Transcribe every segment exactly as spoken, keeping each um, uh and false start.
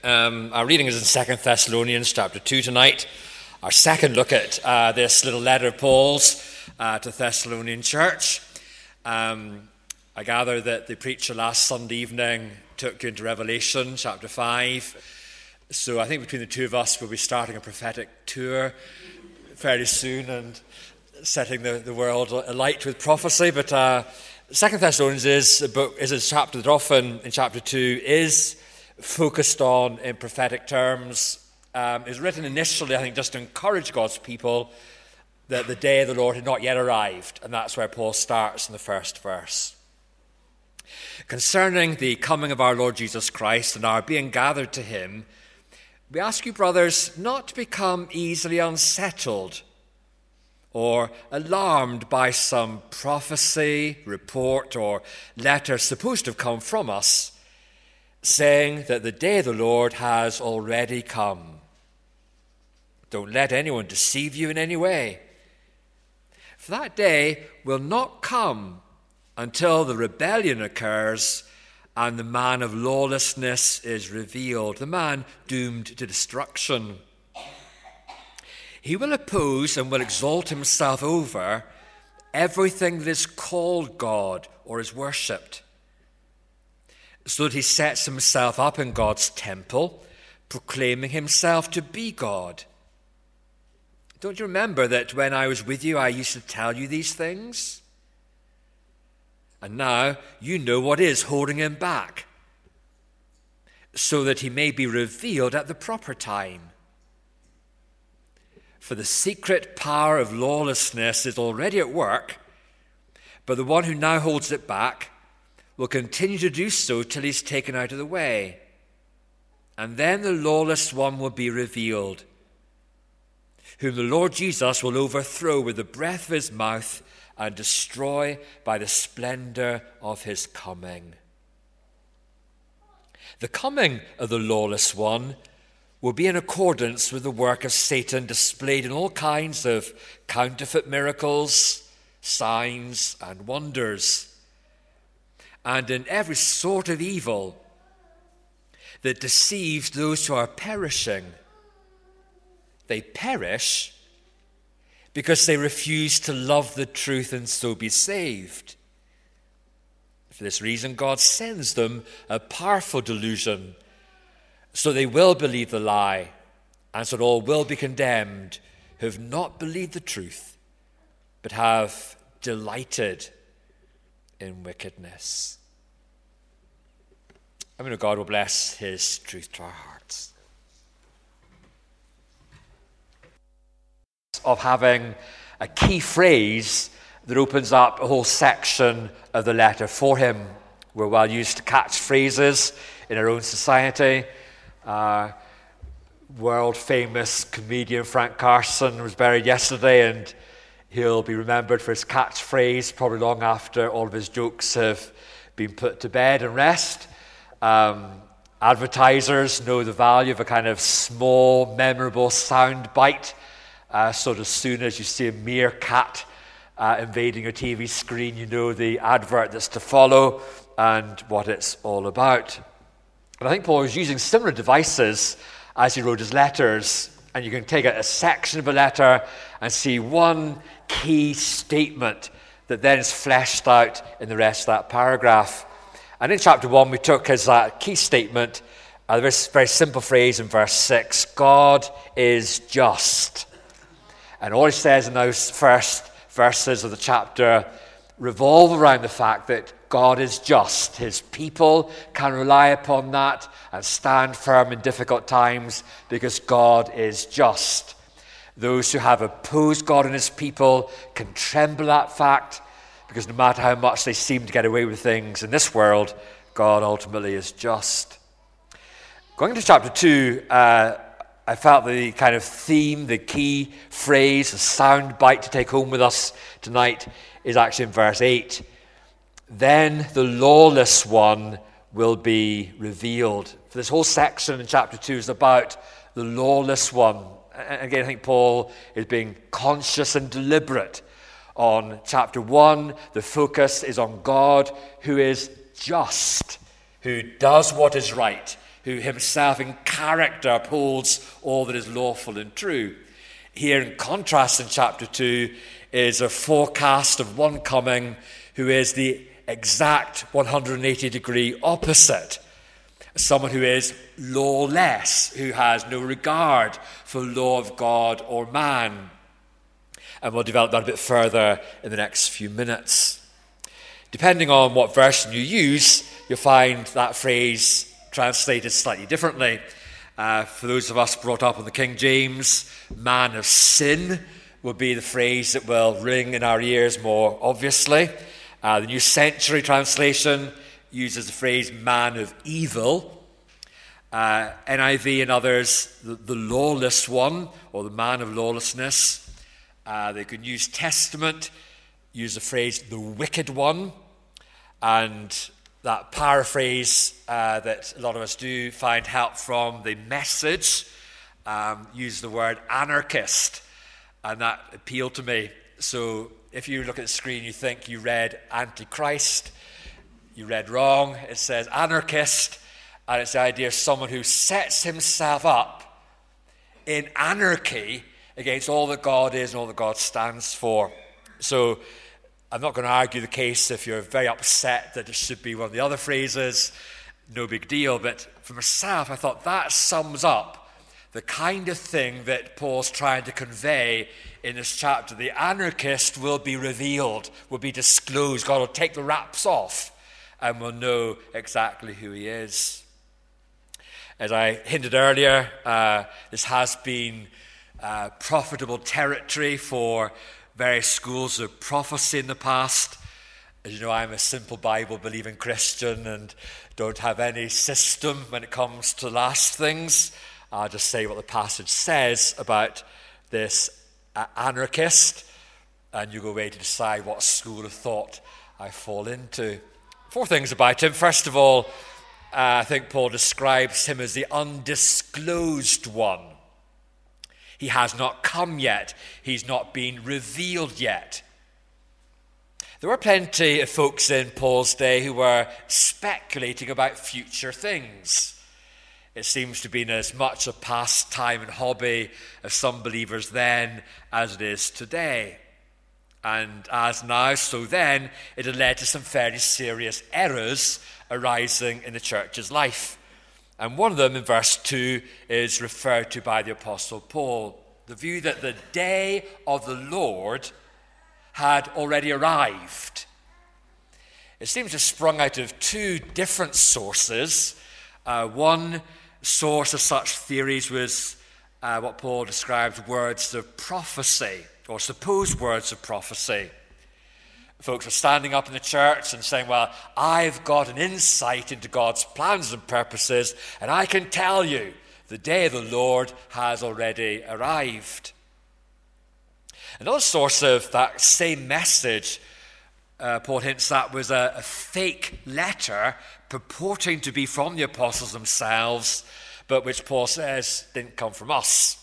Um, our reading is in Second Thessalonians chapter two tonight. Our second look at uh, this little letter of Paul's uh, to Thessalonian church. Um, I gather that the preacher last Sunday evening took you into Revelation chapter five. So I think between the two of us we'll be starting a prophetic tour fairly soon and setting the, the world alight with prophecy. But uh, Second Thessalonians is a book, is a chapter that often in chapter two is focused on in prophetic terms. Um, it was written initially, I think, just to encourage God's people that the day of the Lord had not yet arrived, and that's where Paul starts in the first verse. Concerning the coming of our Lord Jesus Christ and our being gathered to him, we ask you, brothers, not to become easily unsettled or alarmed by some prophecy, report, or letter supposed to have come from us, saying that the day of the Lord has already come. Don't let anyone deceive you in any way. For that day will not come until the rebellion occurs and the man of lawlessness is revealed, the man doomed to destruction. He will oppose and will exalt himself over everything that is called God or is worshipped, so that he sets himself up in God's temple, proclaiming himself to be God. Don't you remember that when I was with you, I used to tell you these things? And now you know what is holding him back, so that he may be revealed at the proper time. For the secret power of lawlessness is already at work, but the one who now holds it back will continue to do so till he's taken out of the way. And then the lawless one will be revealed, whom the Lord Jesus will overthrow with the breath of his mouth and destroy by the splendor of his coming. The coming of the lawless one will be in accordance with the work of Satan displayed in all kinds of counterfeit miracles, signs, and wonders, and in every sort of evil that deceives those who are perishing. They perish because they refuse to love the truth and so be saved. For this reason, God sends them a powerful delusion, so they will believe the lie, and so all will be condemned who have not believed the truth, but have delighted in wickedness. I mean, God will bless his truth to our hearts. Of having a key phrase that opens up a whole section of the letter for him. We're well used to catchphrases in our own society. Uh, world-famous comedian Frank Carson was buried yesterday, and he'll be remembered for his catchphrase probably long after all of his jokes have been put to bed and rest. Um, advertisers know the value of a kind of small, memorable sound bite. Uh, so as soon as you see a meerkat uh, invading your T V screen, you know the advert that's to follow and what it's all about. And I think Paul was using similar devices as he wrote his letters. And you can take a, a section of a letter and see one key statement that then is fleshed out in the rest of that paragraph. And in chapter one, we took as that key statement a very, very simple phrase in verse six: God is just. And all he says in those first verses of the chapter revolve around the fact that God is just. His people can rely upon that and stand firm in difficult times because God is just. Those who have opposed God and his people can tremble at that fact, because no matter how much they seem to get away with things in this world, God ultimately is just. Going into chapter two, uh, I felt the kind of theme, the key phrase, the sound bite to take home with us tonight is actually in verse eight. Then the lawless one will be revealed. For this whole section in chapter two is about the lawless one. And again, I think Paul is being conscious and deliberate. On chapter one, the focus is on God, who is just, who does what is right, who himself in character upholds all that is lawful and true. Here, in contrast, in chapter two, is a forecast of one coming who is the exact one hundred eighty degree opposite. Someone who is lawless, who has no regard for the law of God or man. And we'll develop that a bit further in the next few minutes. Depending on what version you use, you'll find that phrase translated slightly differently. Uh, for those of us brought up in the King James, man of sin will be the phrase that will ring in our ears more obviously. Uh, the New Century Translation uses the phrase man of evil. Uh, N I V and others, the, the lawless one, or the man of lawlessness. Uh, they can use Testament, use the phrase the wicked one, and that paraphrase uh, that a lot of us do find help from the Message, um, use the word anarchist, and that appealed to me. So if you look at the screen, you think you read Antichrist, you read wrong. It says anarchist, and it's the idea of someone who sets himself up in anarchy against all that God is and all that God stands for. So I'm not going to argue the case if you're very upset that it should be one of the other phrases. No big deal. But for myself, I thought that sums up the kind of thing that Paul's trying to convey in this chapter. The anarchist will be revealed, will be disclosed. God will take the wraps off and we'll know exactly who he is. As I hinted earlier, uh, this has been uh, profitable territory for various schools of prophecy in the past. As you know, I'm a simple Bible-believing Christian and don't have any system when it comes to last things. I'll just say what the passage says about this uh, anarchist, and you go away to decide what school of thought I fall into. Four things about him. First of all, uh, I think Paul describes him as the undisclosed one. He has not come yet. He's not been revealed yet. There were plenty of folks in Paul's day who were speculating about future things. It seems to have been as much a pastime and hobby of some believers then as it is today. And as now, so then, it had led to some fairly serious errors arising in the church's life. And one of them, in verse two, is referred to by the Apostle Paul. The view that the day of the Lord had already arrived. It seems to have sprung out of two different sources. Uh, one source of such theories was uh, what Paul describes words of prophecy, or supposed words of prophecy. Folks were standing up in the church and saying, well, I've got an insight into God's plans and purposes, and I can tell you the day of the Lord has already arrived. Another source of that same message, uh, Paul hints at, was a, a fake letter purporting to be from the apostles themselves, but which Paul says didn't come from us.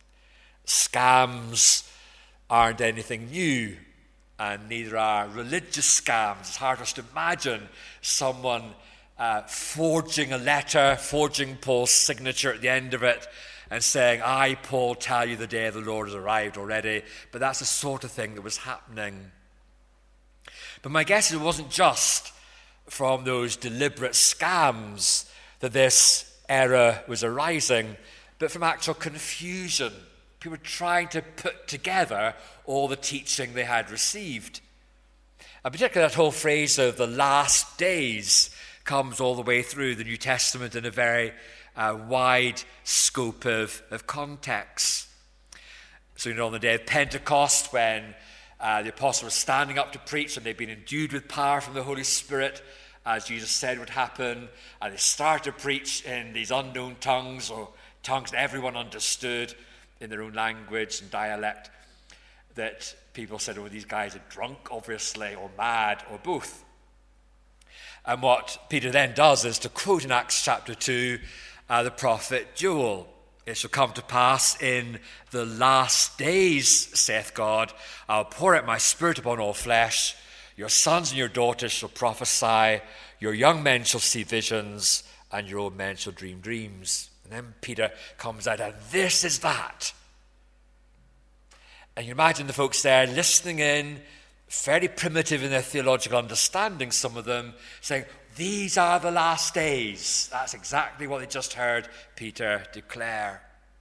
Scams aren't anything new, and neither are religious scams. It's hard for us to imagine someone uh, forging a letter, forging Paul's signature at the end of it, and saying, I, Paul, tell you the day of the Lord has arrived already. But that's the sort of thing that was happening. But my guess is it wasn't just from those deliberate scams that this error was arising, but from actual confusion. People were trying to put together all the teaching they had received. And particularly that whole phrase of the last days comes all the way through the New Testament in a very uh, wide scope of, of context. So, you know, on the day of Pentecost, when uh, the apostles were standing up to preach and they'd been endued with power from the Holy Spirit, as Jesus said would happen, and they started to preach in these unknown tongues, or tongues that everyone understood in their own language and dialect, that people said, oh, these guys are drunk, obviously, or mad, or both. And what Peter then does is to quote in Acts chapter two, uh, the prophet Joel. It shall come to pass in the last days, saith God, I'll pour out my spirit upon all flesh. Your sons and your daughters shall prophesy. Your young men shall see visions, and your old men shall dream dreams. And then Peter comes out, and this is that. And you imagine the folks there listening in, very primitive in their theological understanding, some of them, saying, these are the last days. That's exactly what they just heard Peter declare.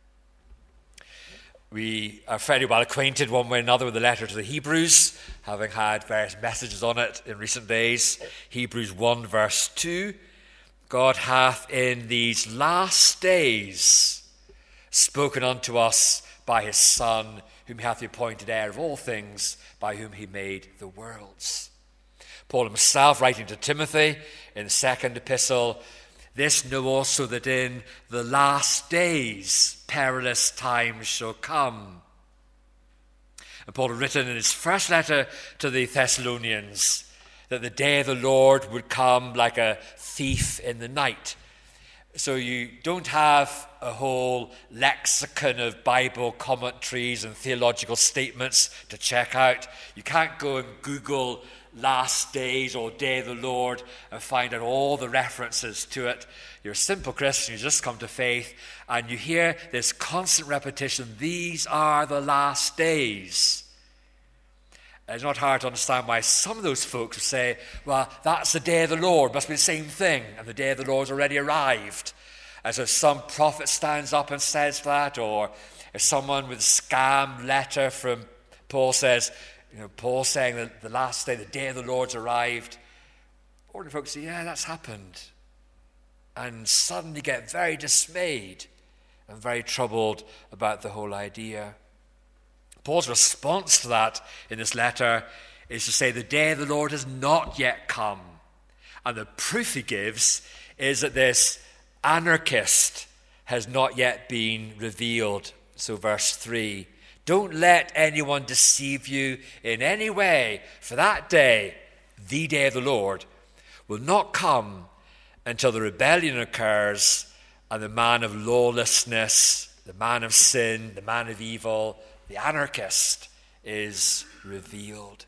We are fairly well acquainted one way or another with the letter to the Hebrews, having had various messages on it in recent days. Hebrews one verse two, God hath in these last days spoken unto us by his Son, whom he hath appointed heir of all things, by whom he made the worlds. Paul himself, writing to Timothy in the second epistle, this know also that in the last days perilous times shall come. And Paul had written in his first letter to the Thessalonians that the day of the Lord would come like a thief in the night. So you don't have a whole lexicon of Bible commentaries and theological statements to check out. You can't go and Google last days or day of the Lord and find out all the references to it. You're a simple Christian, you just come to faith, and you hear this constant repetition, these are the last days. It's not hard to understand why some of those folks would say, well, that's the day of the Lord, must be the same thing, and the day of the Lord's already arrived. As if some prophet stands up and says that, or if someone with a scam letter from Paul says, you know, Paul saying that the last day, the day of the Lord's arrived. Ordinary folks say, yeah, that's happened. And suddenly get very dismayed and very troubled about the whole idea. Paul's response to that in this letter is to say the day of the Lord has not yet come. And the proof he gives is that this anarchist has not yet been revealed. So verse three, don't let anyone deceive you in any way, for that day, the day of the Lord, will not come until the rebellion occurs and the man of lawlessness, the man of sin, the man of evil, the anarchist is revealed.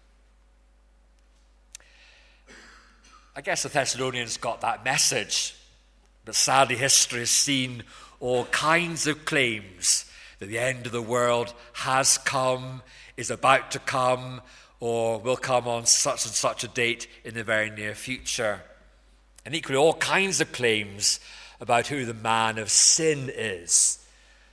I guess the Thessalonians got that message, but sadly history has seen all kinds of claims that the end of the world has come, is about to come, or will come on such and such a date in the very near future. And equally all kinds of claims about who the man of sin is.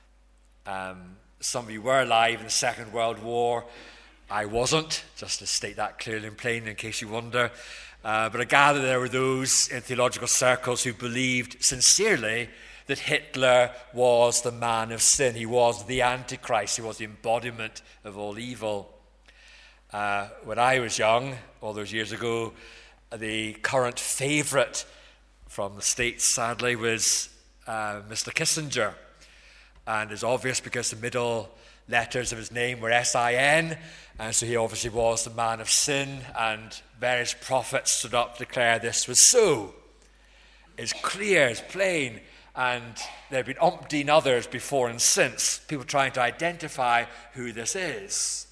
Um, some of you were alive in the Second World War. I wasn't, just to state that clearly and plain in case you wonder. Uh, but I gather there were those in theological circles who believed sincerely that Hitler was the man of sin. He was the Antichrist. He was the embodiment of all evil. Uh, when I was young, all those years ago, the current favorite from the States, sadly, was uh, Mister Kissinger. And it's obvious because the middle letters of his name were S I N, and so he obviously was the man of sin, and various prophets stood up to declare this was so. It's clear, it's plain, and there have been umpteen others before and since, people trying to identify who this is.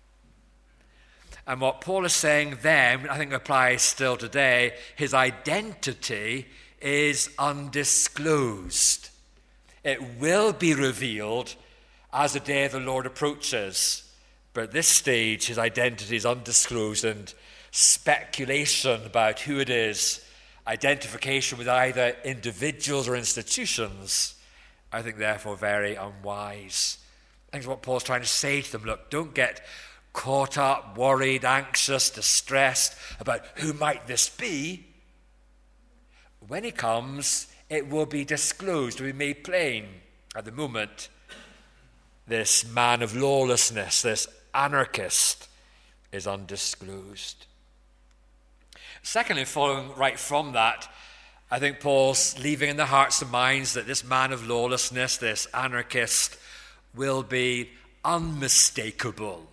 And what Paul is saying then, I think applies still today, his identity is undisclosed. It will be revealed as the day of the Lord approaches. But at this stage, his identity is undisclosed, and speculation about who it is, identification with either individuals or institutions, I think therefore very unwise. I think what Paul's trying to say to them, look, don't get caught up, worried, anxious, distressed about who might this be. When he comes, it will be disclosed, it will be made plain. At the moment, this man of lawlessness, this anarchist, is undisclosed. Secondly, following right from that, I think Paul's leaving in the hearts and minds that this man of lawlessness, this anarchist, will be unmistakable.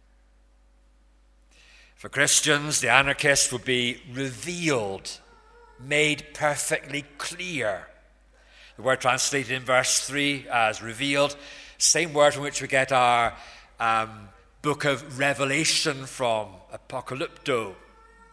For Christians, the anarchist will be revealed, made perfectly clear. The word translated in verse three as revealed, same word from which we get our um, book of Revelation from, apocalypto.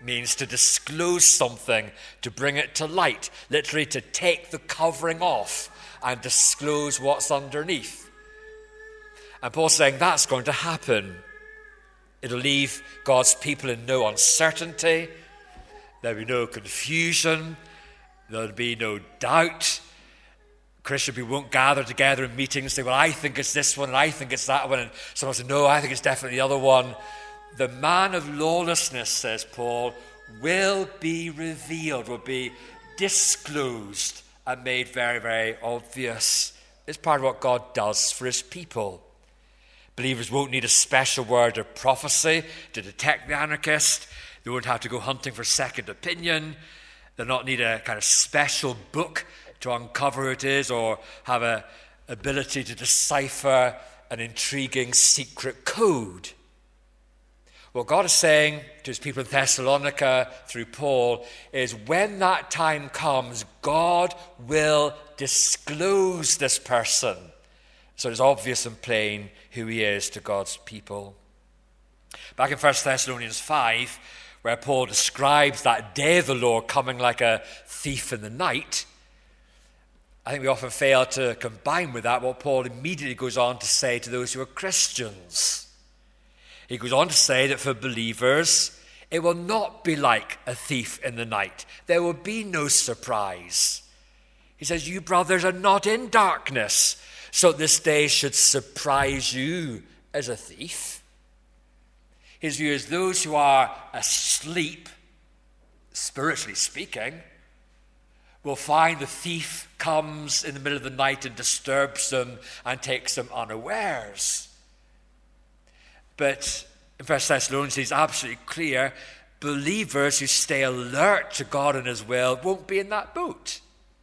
means to disclose something, to bring it to light, literally to take the covering off and disclose what's underneath. And Paul's saying that's going to happen. It'll leave God's people in no uncertainty. There'll be no confusion. There'll be no doubt. Christian people won't gather together in meetings and say, well, I think it's this one and I think it's that one. And someone says, no, I think it's definitely the other one. The man of lawlessness, says Paul, will be revealed, will be disclosed and made very, very obvious. It's part of what God does for his people. Believers won't need a special word of prophecy to detect the anarchist. They won't have to go hunting for second opinion. They'll not need a kind of special book to uncover who it is or have an ability to decipher an intriguing secret code. What God is saying to his people in Thessalonica through Paul is when that time comes, God will disclose this person. So it's obvious and plain who he is to God's people. Back in First Thessalonians five, where Paul describes that day of the Lord coming like a thief in the night, I think we often fail to combine with that what Paul immediately goes on to say to those who are Christians. He goes on to say that for believers, it will not be like a thief in the night. There will be no surprise. He says, you brothers are not in darkness, so this day should surprise you as a thief. His view is those who are asleep, spiritually speaking, will find the thief comes in the middle of the night and disturbs them and takes them unawares. But in First Thessalonians, he's absolutely clear, believers who stay alert to God and his will won't be in that boat.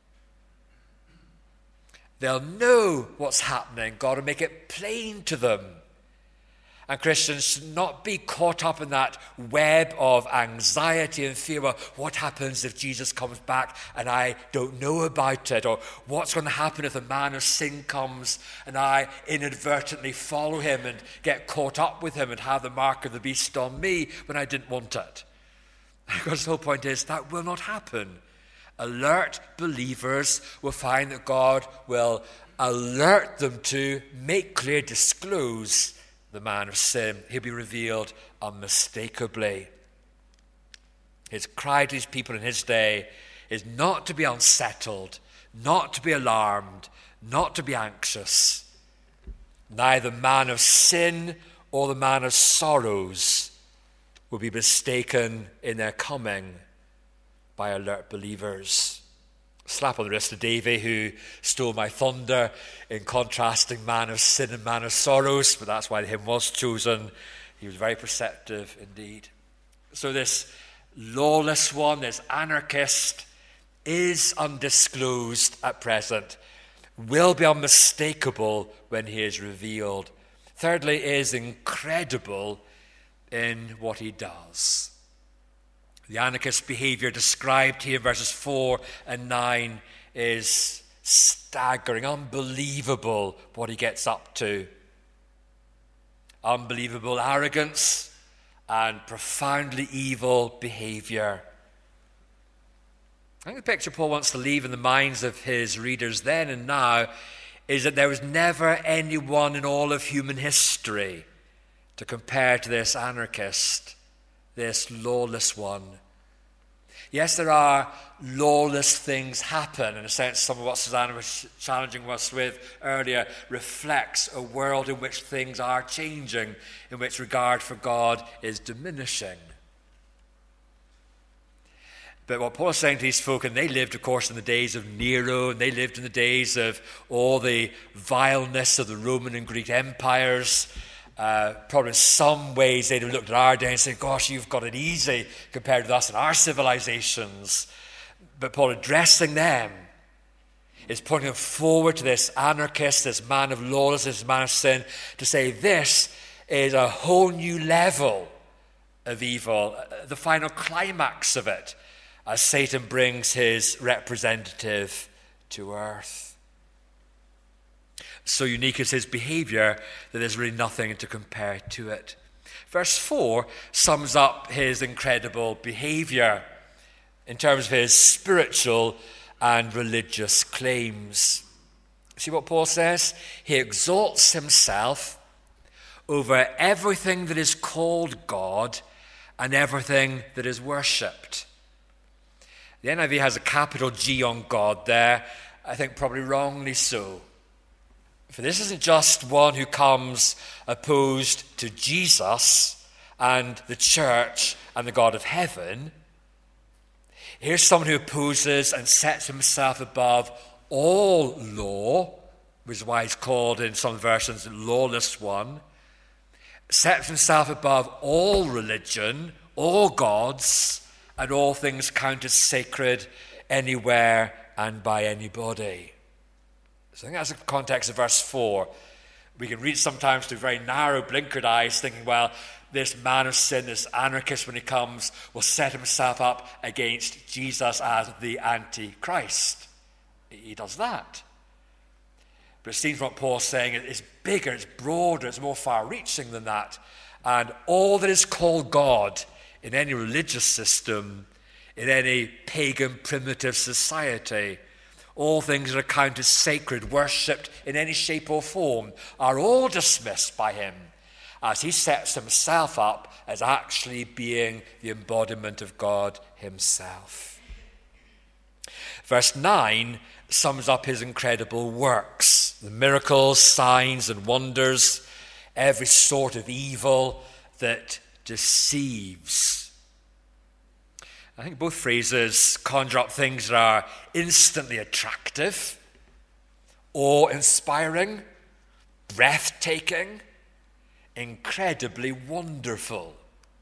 They'll know what's happening. God will make it plain to them. And Christians should not be caught up in that web of anxiety and fear. Well, what happens if Jesus comes back and I don't know about it? Or what's going to happen if the man of sin comes and I inadvertently follow him and get caught up with him and have the mark of the beast on me when I didn't want it? Because the whole point is that will not happen. Alert believers will find that God will alert them to make clear, disclose the man of sin. He'll be revealed unmistakably. His cry to his people in his day is not to be unsettled, not to be alarmed, not to be anxious. Neither man of sin or the man of sorrows will be mistaken in their coming by alert believers. Slap on the wrist to Davy, who stole my thunder in contrasting man of sin and man of sorrows, but that's why the hymn was chosen. He was very perceptive indeed. So this lawless one, this anarchist, is undisclosed at present, will be unmistakable when he is revealed. Thirdly, is incredible in what he does. The anarchist behavior described here in verses four and nine is staggering, unbelievable what he gets up to. Unbelievable arrogance and profoundly evil behavior. I think the picture Paul wants to leave in the minds of his readers then and now is that there was never anyone in all of human history to compare to this anarchist, this lawless one. Yes, there are lawless things happen. In a sense, some of what Susanna was challenging us with earlier reflects a world in which things are changing, in which regard for God is diminishing. But what Paul is saying to these folk, and they lived, of course, in the days of Nero, and they lived in the days of all the vileness of the Roman and Greek empires. Uh, probably in some ways they'd have looked at our day and said, gosh, you've got it easy compared with us and our civilizations. But Paul, addressing them, is pointing them forward to this anarchist, this man of lawlessness, this man of sin, to say this is a whole new level of evil, the final climax of it, as Satan brings his representative to earth. So unique is his behavior that there's really nothing to compare to it. Verse four sums up his incredible behavior in terms of his spiritual and religious claims. See what Paul says? He exalts himself over everything that is called God and everything that is worshipped. The N I V has a capital G on God there, I think probably wrongly so. For this isn't just one who comes opposed to Jesus and the church and the God of heaven. Here's someone who opposes and sets himself above all law, which is why he's called in some versions the lawless one, sets himself above all religion, all gods, and all things counted sacred anywhere and by anybody. So I think that's the context of verse four. We can read sometimes through very narrow, blinkered eyes, thinking, well, this man of sin, this anarchist, when he comes, will set himself up against Jesus as the Antichrist. He does that. But it seems what Paul's saying is bigger, it's broader, it's more far-reaching than that. And all that is called God in any religious system, in any pagan primitive society, all things that are counted sacred, worshipped in any shape or form, are all dismissed by him as he sets himself up as actually being the embodiment of God himself. Verse nine sums up his incredible works, the miracles, signs and wonders, every sort of evil that deceives. I think both phrases conjure up things that are instantly attractive, awe-inspiring, breathtaking, incredibly wonderful.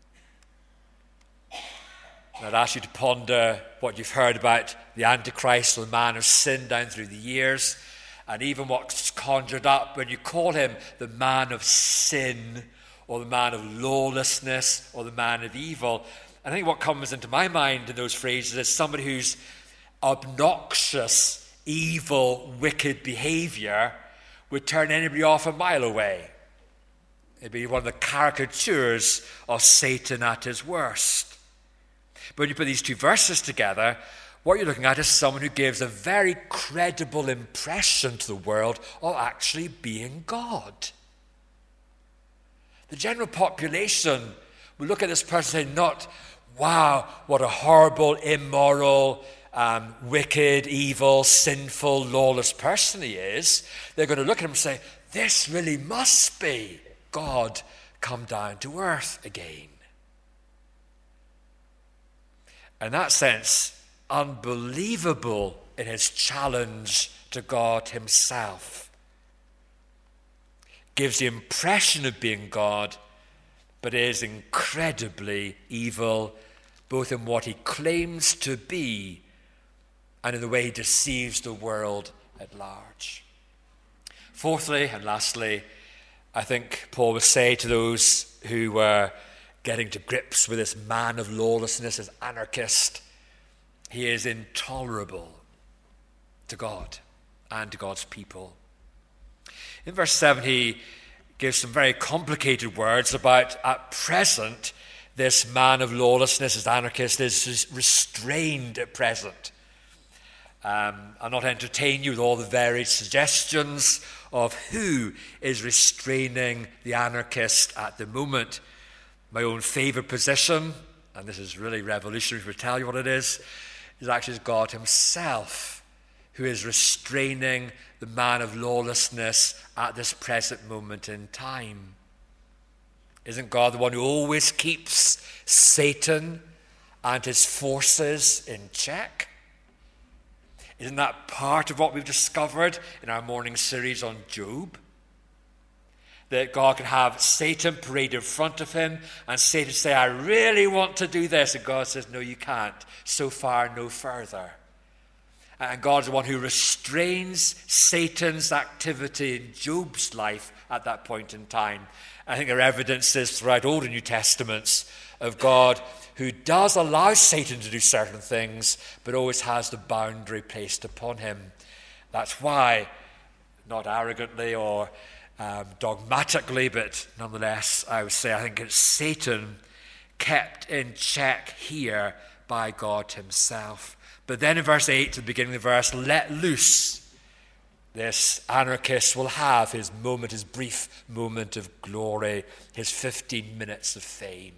I'd ask you to ponder what you've heard about the Antichrist or the man of sin down through the years, and even what's conjured up when you call him the man of sin or the man of lawlessness or the man of evil. I think what comes into my mind in those phrases is somebody whose obnoxious, evil, wicked behavior would turn anybody off a mile away. It'd be one of the caricatures of Satan at his worst. But when you put these two verses together, what you're looking at is someone who gives a very credible impression to the world of actually being God. The general population will look at this person and say, not, wow, what a horrible, immoral, um, wicked, evil, sinful, lawless person he is. They're going to look at him and say, this really must be God come down to earth again. In that sense, unbelievable in his challenge to God himself. Gives the impression of being God, but is incredibly evil, both in what he claims to be and in the way he deceives the world at large. Fourthly and lastly, I think Paul would say to those who were getting to grips with this man of lawlessness, this anarchist, he is intolerable to God and to God's people. In verse seven, he gives some very complicated words about, at present, this man of lawlessness, this anarchist, is restrained at present. Um, I'll not entertain you with all the varied suggestions of who is restraining the anarchist at the moment. My own favourite position, and this is really revolutionary to tell you what it is, is actually God himself who is restraining the man of lawlessness at this present moment in time. Isn't God the one who always keeps Satan and his forces in check? Isn't that part of what we've discovered in our morning series on Job? That God can have Satan parade in front of him and Satan say, I really want to do this. And God says, no, you can't. So far, no further. And God's the one who restrains Satan's activity in Job's life at that point in time. I think there are evidences throughout Old and New Testaments of God who does allow Satan to do certain things, but always has the boundary placed upon him. That's why, not arrogantly or um, dogmatically, but nonetheless, I would say I think it's Satan kept in check here by God himself. But then in verse eight, to the beginning of the verse, let loose. This anarchist will have his moment, his brief moment of glory, his fifteen minutes of fame.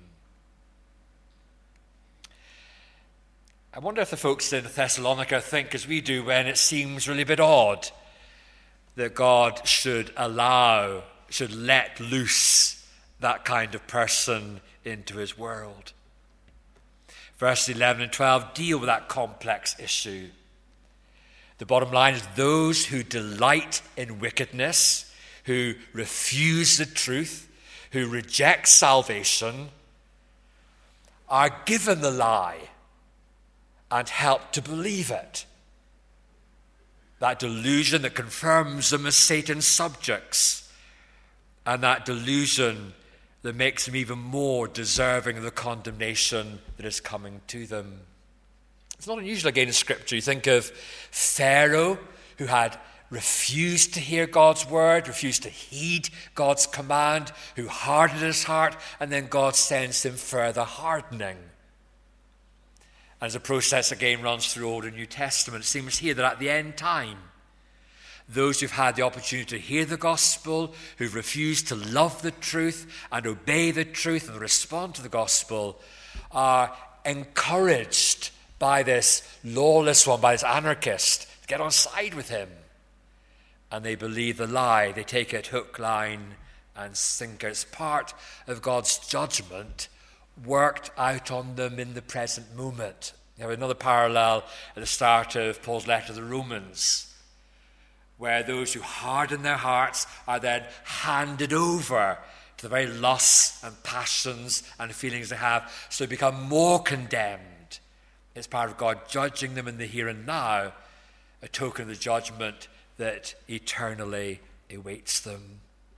I wonder if the folks in Thessalonica think as we do when it seems really a bit odd that God should allow, should let loose that kind of person into his world. Verses eleven and twelve deal with that complex issue. The bottom line is those who delight in wickedness, who refuse the truth, who reject salvation, are given the lie and help to believe it. That delusion that confirms them as Satan's subjects, and that delusion that makes them even more deserving of the condemnation that is coming to them. It's not unusual again in Scripture. You think of Pharaoh, who had refused to hear God's word, refused to heed God's command, who hardened his heart, and then God sends him further hardening. As the process again runs through Old and New Testament, it seems here that at the end time, those who've had the opportunity to hear the gospel, who've refused to love the truth and obey the truth and respond to the gospel, are encouraged by this lawless one, by this anarchist, to get on side with him. And they believe the lie. They take it hook, line, and sinker. It's part of God's judgment worked out on them in the present moment. You have another parallel at the start of Paul's letter to the Romans, where those who harden their hearts are then handed over to the very lusts and passions and feelings they have, so they become more condemned. It's part of God judging them in the here and now, a token of the judgment that eternally awaits them.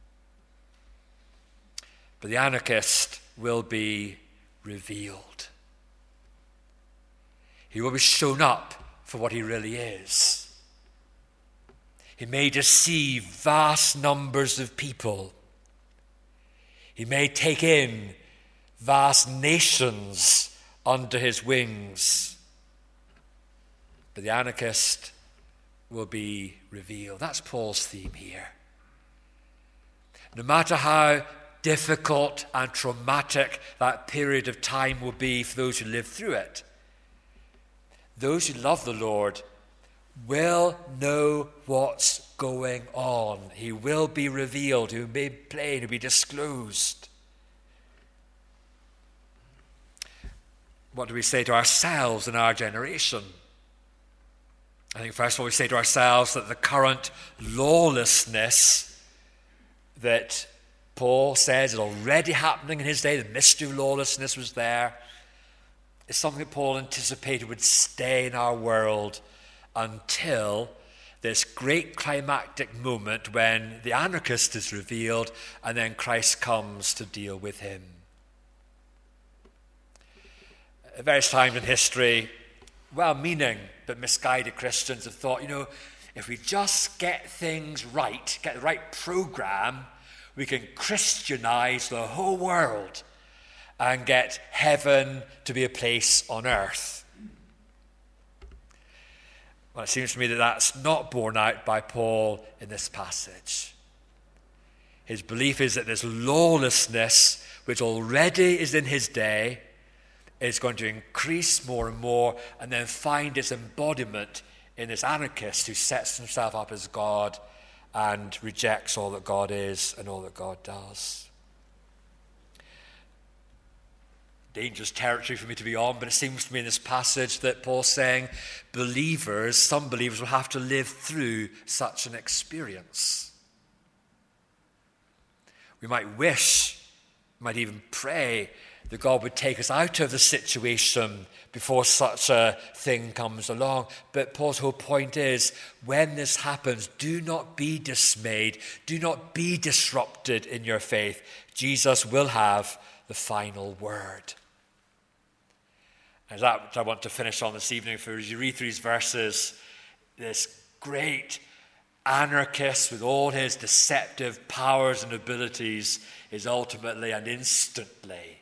But the anarchist will be revealed. He will be shown up for what he really is. He may deceive vast numbers of people. He may take in vast nations under his wings. But the anarchist will be revealed. That's Paul's theme here. No matter how difficult and traumatic that period of time will be for those who live through it, those who love the Lord will know what's going on. He will be revealed. He will be plain. He will be disclosed. What do we say to ourselves in our generation? I think first of all we say to ourselves that the current lawlessness that Paul says is already happening in his day, the mystery of lawlessness was there, is something that Paul anticipated would stay in our world until this great climactic moment when the anarchist is revealed and then Christ comes to deal with him. At various times in history, well-meaning but misguided Christians have thought, you know, if we just get things right, get the right program, we can Christianize the whole world and get heaven to be a place on earth. Well, it seems to me that that's not borne out by Paul in this passage. His belief is that this lawlessness, which already is in his day, is going to increase more and more and then find its embodiment in this anarchist who sets himself up as God and rejects all that God is and all that God does. Dangerous territory for me to be on, but it seems to me in this passage that Paul's saying believers, some believers will have to live through such an experience. We might wish, might even pray that God would take us out of the situation before such a thing comes along. But Paul's whole point is, when this happens, do not be dismayed. Do not be disrupted in your faith. Jesus will have the final word. And that I want to finish on this evening. For as you read through these verses, this great anarchist with all his deceptive powers and abilities is ultimately and instantly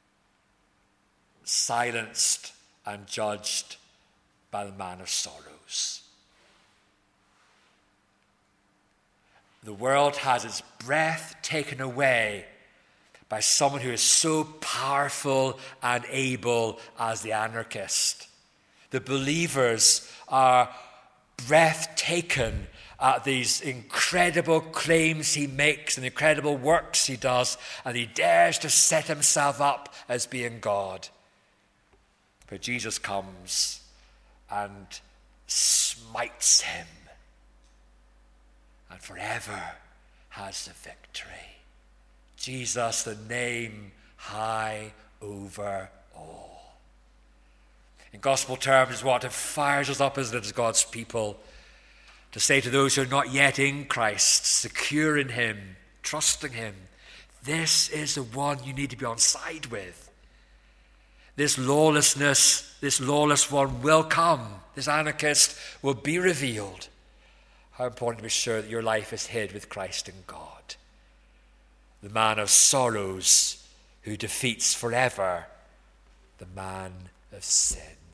silenced and judged by the man of sorrows. The world has its breath taken away by someone who is so powerful and able as the anarchist. The believers are breathtaken at these incredible claims he makes and incredible works he does, and he dares to set himself up as being God. But Jesus comes and smites him and forever has the victory. Jesus, the name high over all. In gospel terms, what it fires us up, isn't it, as God's people, to say to those who are not yet in Christ, secure in him, trusting him, this is the one you need to be on side with. This lawlessness, this lawless one will come. This anarchist will be revealed. How important to be sure that your life is hid with Christ in God. The man of sorrows who defeats forever the man of sin.